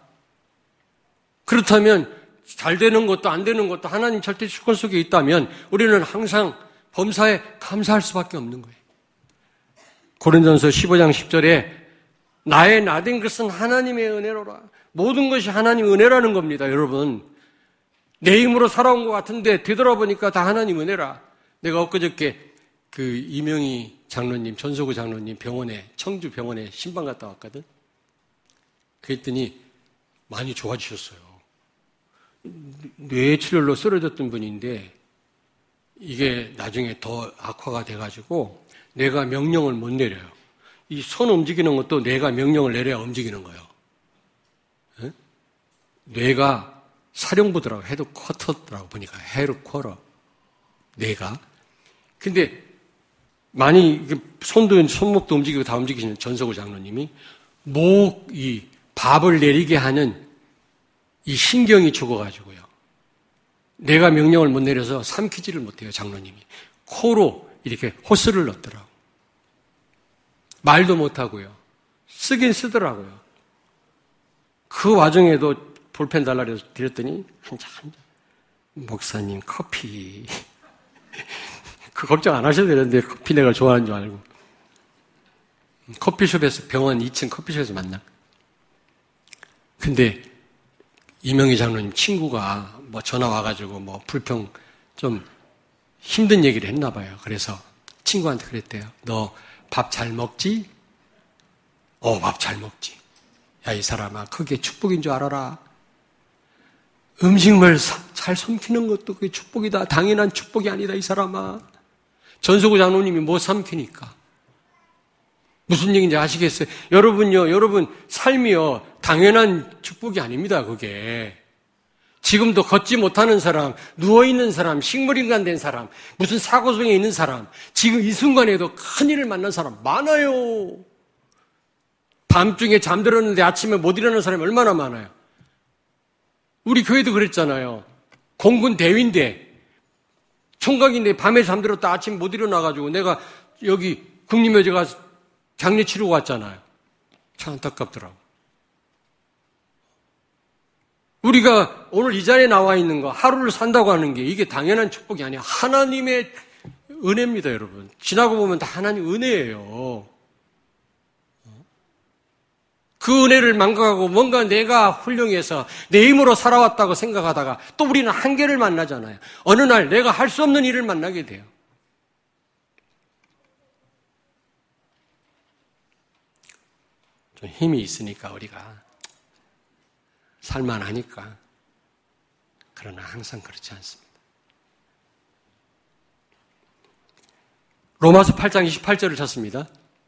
그렇다면 잘 되는 것도 안 되는 것도 하나님 절대 주권 속에 있다면 우리는 항상 범사에 감사할 수밖에 없는 거예요. 고린도전서 십오 장 십 절에 나의 나된 것은 하나님의 은혜로라. 모든 것이 하나님 은혜라는 겁니다, 여러분. 내 힘으로 살아온 것 같은데 되돌아보니까 다 하나님 은혜라. 내가 엊그저께 그 이명희 장로님, 전소구 장로님 병원에, 청주 병원에 신방 갔다 왔거든. 그랬더니 많이 좋아지셨어요. 뇌출혈로 쓰러졌던 분인데 이게 나중에 더 악화가 돼가지고 뇌가 명령을 못 내려요. 이 손 움직이는 것도 뇌가 명령을 내려야 움직이는 거예요. 에? 뇌가 사령부더라고, 헤드쿼터더라고 보니까 헤드쿼터 뇌가. 근데 많이 손도 손목도 움직이고 다 움직이시는 전소구 장로님이 목 이 밥을 내리게 하는 이 신경이 죽어가지고요. 내가 명령을 못 내려서 삼키지를 못해요, 장로님이. 코로 이렇게 호스를 넣더라고. 말도 못하고요. 쓰긴 쓰더라고요. 그 와중에도 볼펜 달라 그래서 드렸더니 한참 한참 목사님 커피 그 걱정 안 하셔도 되는데 커피 내가 좋아하는 줄 알고 커피숍에서 병원 이 층 커피숍에서 만나. 근데 이명희 장로님 친구가 뭐 전화 와가지고 뭐 불평 좀 힘든 얘기를 했나 봐요. 그래서 친구한테 그랬대요. 너 밥 잘 먹지? 어, 밥 잘 먹지. 야, 이 사람아, 그게 축복인 줄 알아라. 음식물 잘 삼키는 것도 그게 축복이다. 당연한 축복이 아니다, 이 사람아. 전소구 장로님이 못 삼키니까. 무슨 얘기인지 아시겠어요? 여러분요, 여러분 삶이요, 당연한 축복이 아닙니다, 그게. 지금도 걷지 못하는 사람, 누워있는 사람, 식물인간 된 사람, 무슨 사고성에 있는 사람, 지금 이 순간에도 큰일을 만난 사람 많아요. 밤중에 잠들었는데 아침에 못 일어나는 사람이 얼마나 많아요. 우리 교회도 그랬잖아요. 공군 대위인데, 총각인데 밤에 잠들었다 아침에 못 일어나가지고 내가 여기 국립묘지 가서 장례 치르고 왔잖아요. 참 안타깝더라고. 우리가 오늘 이 자리에 나와 있는 거, 하루를 산다고 하는 게 이게 당연한 축복이 아니야. 하나님의 은혜입니다, 여러분. 지나고 보면 다 하나님 은혜예요. 그 은혜를 망각하고 뭔가 내가 훌륭해서 내 힘으로 살아왔다고 생각하다가 또 우리는 한계를 만나잖아요. 어느 날 내가 할 수 없는 일을 만나게 돼요. 좀 힘이 있으니까 우리가 살만하니까. 그러나 항상 그렇지 않습니다. 로마서 팔 장 이십팔 절을 찾습니다.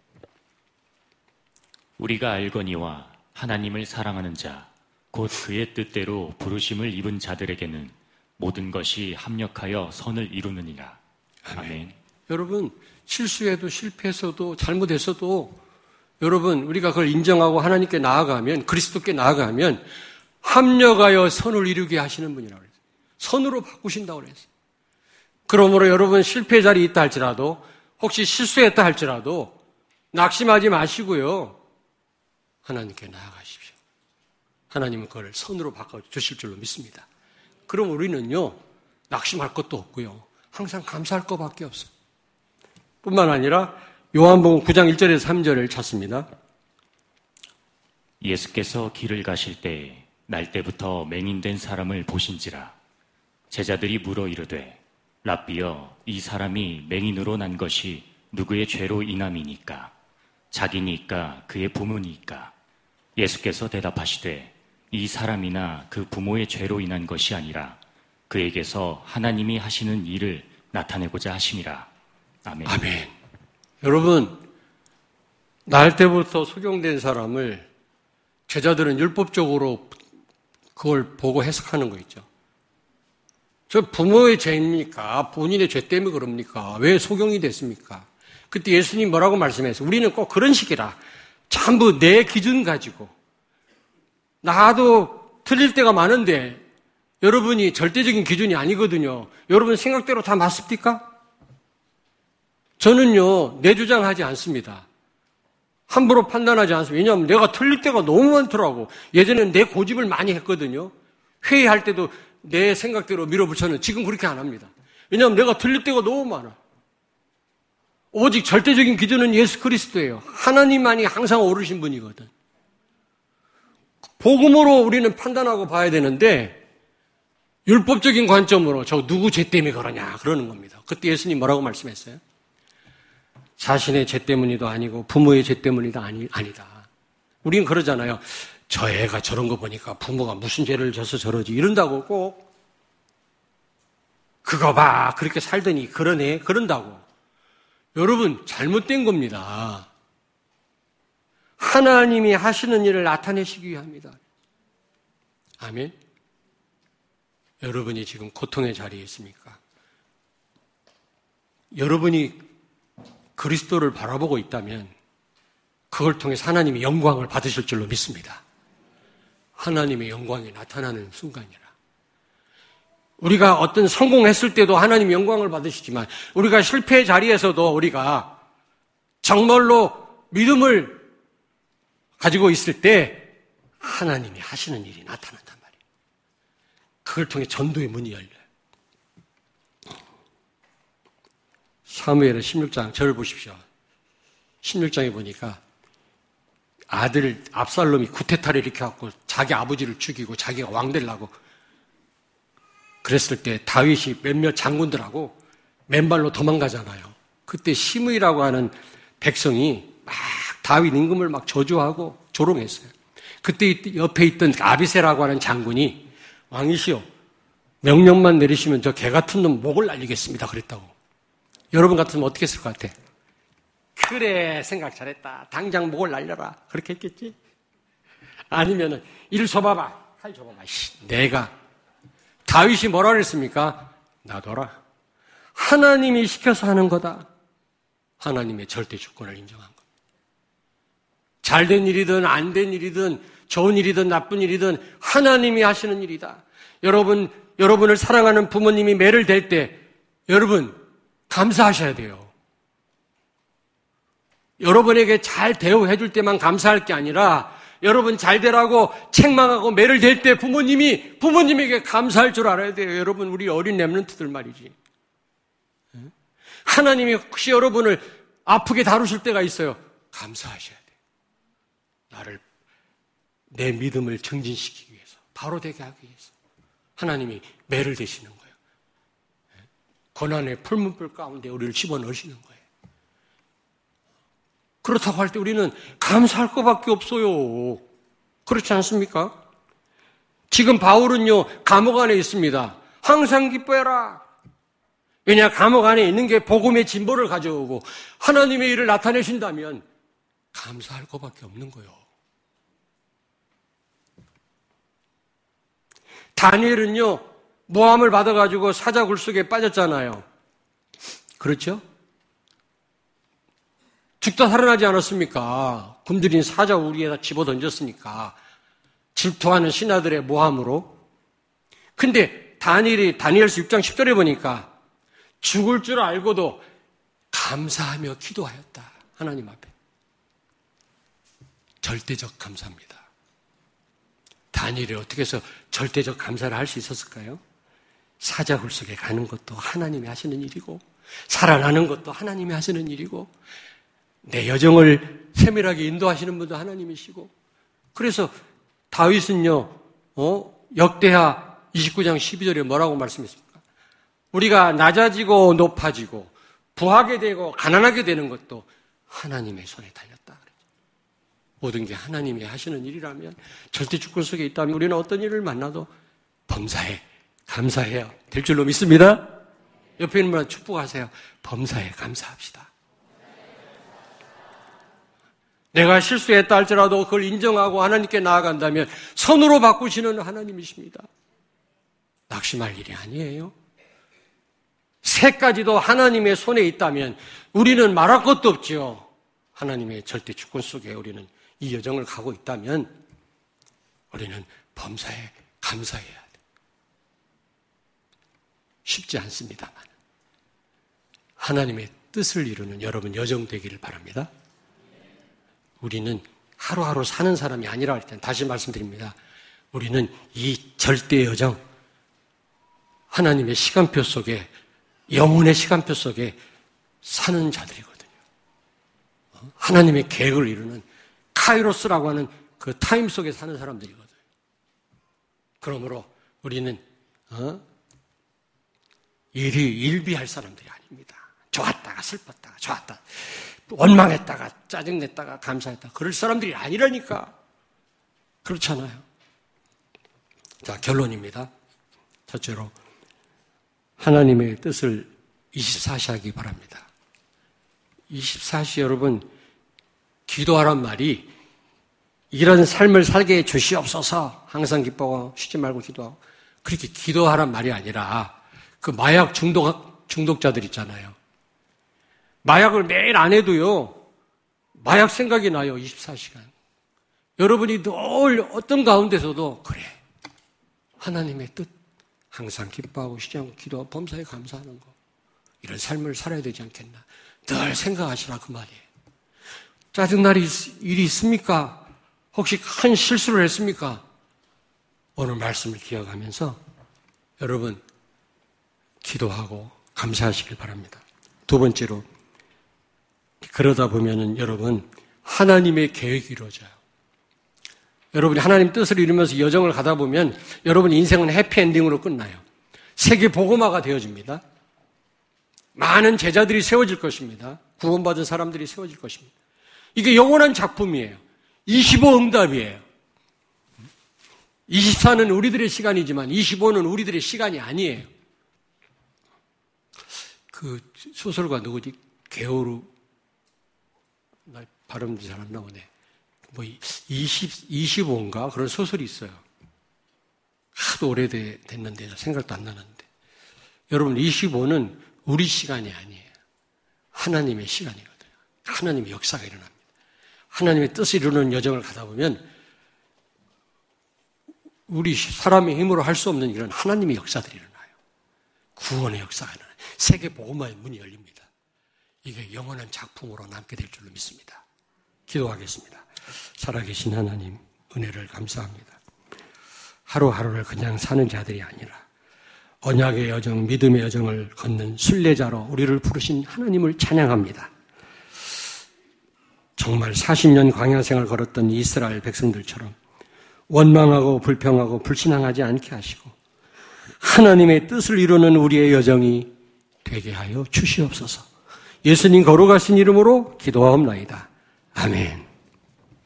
우리가 알거니와 하나님을 사랑하는 자, 곧 그의 뜻대로 부르심을 입은 자들에게는 모든 것이 합력하여 선을 이루느니라. 아멘. 아멘. 여러분, 실수해도 실패해서도 잘못했어도 여러분, 우리가 그걸 인정하고 하나님께 나아가면, 그리스도께 나아가면 합력하여 선을 이루게 하시는 분이라고 그랬어요. 선으로 바꾸신다고 그랬어요. 그러므로 여러분 실패 자리에 있다 할지라도, 혹시 실수했다 할지라도 낙심하지 마시고요. 하나님께 나아가십시오. 하나님은 그걸 선으로 바꿔주실 줄로 믿습니다. 그럼 우리는요, 낙심할 것도 없고요. 항상 감사할 것밖에 없어요. 뿐만 아니라 요한복음 구 장 일 절에서 삼 절을 찾습니다. 예수께서 길을 가실 때 날 때부터 맹인된 사람을 보신지라. 제자들이 물어 이르되 랍비여, 이 사람이 맹인으로 난 것이 누구의 죄로 인함이니까? 자기니까 그의 부모니까? 예수께서 대답하시되 이 사람이나 그 부모의 죄로 인한 것이 아니라 그에게서 하나님이 하시는 일을 나타내고자 하심이라. 아멘. 아멘. 여러분, 날 때부터 소경된 사람을 제자들은 율법적으로 그걸 보고 해석하는 거 있죠. 저 부모의 죄입니까? 본인의 죄 때문에 그럽니까? 왜 소경이 됐습니까? 그때 예수님 뭐라고 말씀했어요? 우리는 꼭 그런 식이라. 전부 내 기준 가지고. 나도 틀릴 때가 많은데 여러분이 절대적인 기준이 아니거든요. 여러분 생각대로 다 맞습니까? 저는요, 내 주장하지 않습니다. 함부로 판단하지 않습니다. 왜냐하면 내가 틀릴 때가 너무 많더라고. 예전에는 내 고집을 많이 했거든요. 회의할 때도 내 생각대로 밀어붙였는데 지금 그렇게 안 합니다. 왜냐하면 내가 틀릴 때가 너무 많아. 오직 절대적인 기준은 예수 그리스도예요. 하나님만이 항상 오르신 분이거든. 복음으로 우리는 판단하고 봐야 되는데 율법적인 관점으로 저 누구 죄 때문에 그러냐 그러는 겁니다. 그때 예수님 뭐라고 말씀했어요? 자신의 죄 때문이도 아니고 부모의 죄 때문이도 아니, 아니다. 우리는 그러잖아요. 저 애가 저런 거 보니까 부모가 무슨 죄를 져서 저러지 이런다고 꼭 그거 봐 그렇게 살더니 그러네 그런다고. 여러분 잘못된 겁니다. 하나님이 하시는 일을 나타내시기 위함이다. 아멘. 여러분이 지금 고통의 자리에 있습니까? 여러분이 그리스도를 바라보고 있다면 그걸 통해서 하나님의 영광을 받으실 줄로 믿습니다. 하나님의 영광이 나타나는 순간이라. 우리가 어떤 성공했을 때도 하나님의 영광을 받으시지만 우리가 실패의 자리에서도 우리가 정말로 믿음을 가지고 있을 때 하나님이 하시는 일이 나타난단 말이에요. 그걸 통해 전도의 문이 열려요. 사무엘의 십육 장 저를 보십시오. 십육 장에 보니까 아들 압살롬이 구테타를 일으켜갖고 자기 아버지를 죽이고 자기가 왕 되려고 그랬을 때 다윗이 몇몇 장군들하고 맨발로 도망가잖아요. 그때 시므이라고 하는 백성이 막 다윗 임금을 막 저주하고 조롱했어요. 그때 옆에 있던 아비새라고 하는 장군이 왕이시여 명령만 내리시면 저 개 같은 놈 목을 날리겠습니다 그랬다고. 여러분 같으면 어떻게 했을 것 같아? 그래 생각 잘했다. 당장 목을 날려라. 그렇게 했겠지? 아니면은 이를 줘봐봐. 칼 줘봐봐. 내가 다윗이 뭐라 그랬습니까? 놔둬라. 하나님이 시켜서 하는 거다. 하나님의 절대 주권을 인정한 겁니다. 잘된 일이든 안 된 일이든 좋은 일이든 나쁜 일이든 하나님이 하시는 일이다. 여러분, 여러분을 사랑하는 부모님이 매를 댈 때 여러분 감사하셔야 돼요. 여러분에게 잘 대우해 줄 때만 감사할 게 아니라 여러분 잘 되라고 책망하고 매를 댈 때 부모님이 부모님에게 감사할 줄 알아야 돼요. 여러분 우리 어린 렘넌트들 말이지. 하나님이 혹시 여러분을 아프게 다루실 때가 있어요. 감사하셔야 돼요. 나를 내 믿음을 정진시키기 위해서, 바로 되게 하기 위해서 하나님이 매를 대시는 거예요. 고난의 풀문불 가운데 우리를 집어넣으시는 거예요. 그렇다고 할 때 우리는 감사할 것밖에 없어요. 그렇지 않습니까? 지금 바울은요, 감옥 안에 있습니다. 항상 기뻐해라. 왜냐, 감옥 안에 있는 게 복음의 진보를 가져오고 하나님의 일을 나타내신다면 감사할 것밖에 없는 거예요. 다니엘은요, 모함을 받아가지고 사자굴 속에 빠졌잖아요. 그렇죠? 죽다 살아나지 않았습니까? 굶주린 사자 우리에다 집어 던졌으니까. 질투하는 신하들의 모함으로. 근데 다니엘이 다니엘서 육 장 십 절에 보니까 죽을 줄 알고도 감사하며 기도하였다. 하나님 앞에. 절대적 감사입니다. 다니엘이 어떻게 해서 절대적 감사를 할 수 있었을까요? 사자굴 속에 가는 것도 하나님이 하시는 일이고, 살아나는 것도 하나님이 하시는 일이고, 내 여정을 세밀하게 인도하시는 분도 하나님이시고, 그래서 다윗은요, 어? 역대하 이십구 장 십이 절에 뭐라고 말씀했습니까? 우리가 낮아지고 높아지고 부하게 되고 가난하게 되는 것도 하나님의 손에 달렸다. 모든 게 하나님이 하시는 일이라면, 절대 주권 속에 있다면 우리는 어떤 일을 만나도 범사에 감사해야 될 줄로 믿습니다. 옆에 있는 분한테 축복하세요. 범사에 감사합시다. 내가 실수했다 할지라도 그걸 인정하고 하나님께 나아간다면 선으로 바꾸시는 하나님이십니다. 낙심할 일이 아니에요. 새까지도 하나님의 손에 있다면 우리는 말할 것도 없죠. 하나님의 절대 주권 속에 우리는 이 여정을 가고 있다면 우리는 범사에 감사해야 돼요. 쉽지 않습니다만 하나님의 뜻을 이루는 여러분 여정 되기를 바랍니다. 우리는 하루하루 사는 사람이 아니라 할 때는 다시 말씀드립니다. 우리는 이 절대 여정, 하나님의 시간표 속에, 영혼의 시간표 속에 사는 자들이거든요. 하나님의 계획을 이루는 카이로스라고 하는 그 타임 속에 사는 사람들이거든요. 그러므로 우리는 어? 일이 일비할 사람들이 아닙니다. 좋았다가 슬펐다가 좋았다, 원망했다가 짜증냈다가 감사했다가 그럴 사람들이 아니라니까. 그렇잖아요. 자, 결론입니다. 첫째로 하나님의 뜻을 이십사 시 하기 바랍니다. 이십사 시 여러분, 기도하란 말이 이런 삶을 살게 해주시옵소서, 항상 기뻐하고 쉬지 말고 기도하고, 그렇게 기도하란 말이 아니라 그 마약 중독, 중독자들 있잖아요. 마약을 매일 안 해도요, 마약 생각이 나요, 이십사 시간. 여러분이 늘 어떤 가운데서도, 그래, 하나님의 뜻, 항상 기뻐하고 쉬지 않고 기도하고 범사에 감사하는 거, 이런 삶을 살아야 되지 않겠나. 늘 생각하시라 그 말이에요. 짜증날 일이 있습니까? 혹시 큰 실수를 했습니까? 오늘 말씀을 기억하면서 여러분 기도하고 감사하시길 바랍니다. 두 번째로, 그러다 보면은 여러분 하나님의 계획이 이루어져요. 여러분이 하나님 뜻을 이루면서 여정을 가다 보면 여러분 인생은 해피엔딩으로 끝나요. 세계 복음화가 되어집니다. 많은 제자들이 세워질 것입니다. 구원받은 사람들이 세워질 것입니다. 이게 영원한 작품이에요. 이십오 응답이에요. 이십사는 우리들의 시간이지만 이십오는 우리들의 시간이 아니에요. 그 소설가 누구지? 게오르, 나 발음도 잘 안 나오네. 뭐 이십, 이십오인가? 그런 소설이 있어요. 하도 오래됐는데 생각도 안 나는데. 여러분, 이십오는 우리 시간이 아니에요. 하나님의 시간이거든요. 하나님의 역사가 일어납니다. 하나님의 뜻을 이루는 여정을 가다 보면 우리 사람의 힘으로 할 수 없는 이런 하나님의 역사들이 일어나요. 구원의 역사가 일어나요. 세계 복음화의 문이 열립니다. 이게 영원한 작품으로 남게 될 줄로 믿습니다. 기도하겠습니다. 살아계신 하나님, 은혜를 감사합니다. 하루하루를 그냥 사는 자들이 아니라 언약의 여정, 믿음의 여정을 걷는 순례자로 우리를 부르신 하나님을 찬양합니다. 정말 사십 년 광야 생활을 걸었던 이스라엘 백성들처럼 원망하고 불평하고 불신앙하지 않게 하시고 하나님의 뜻을 이루는 우리의 여정이 되게 하여 주시옵소서. 예수님 거룩하신 이름으로 기도하옵나이다. 아멘.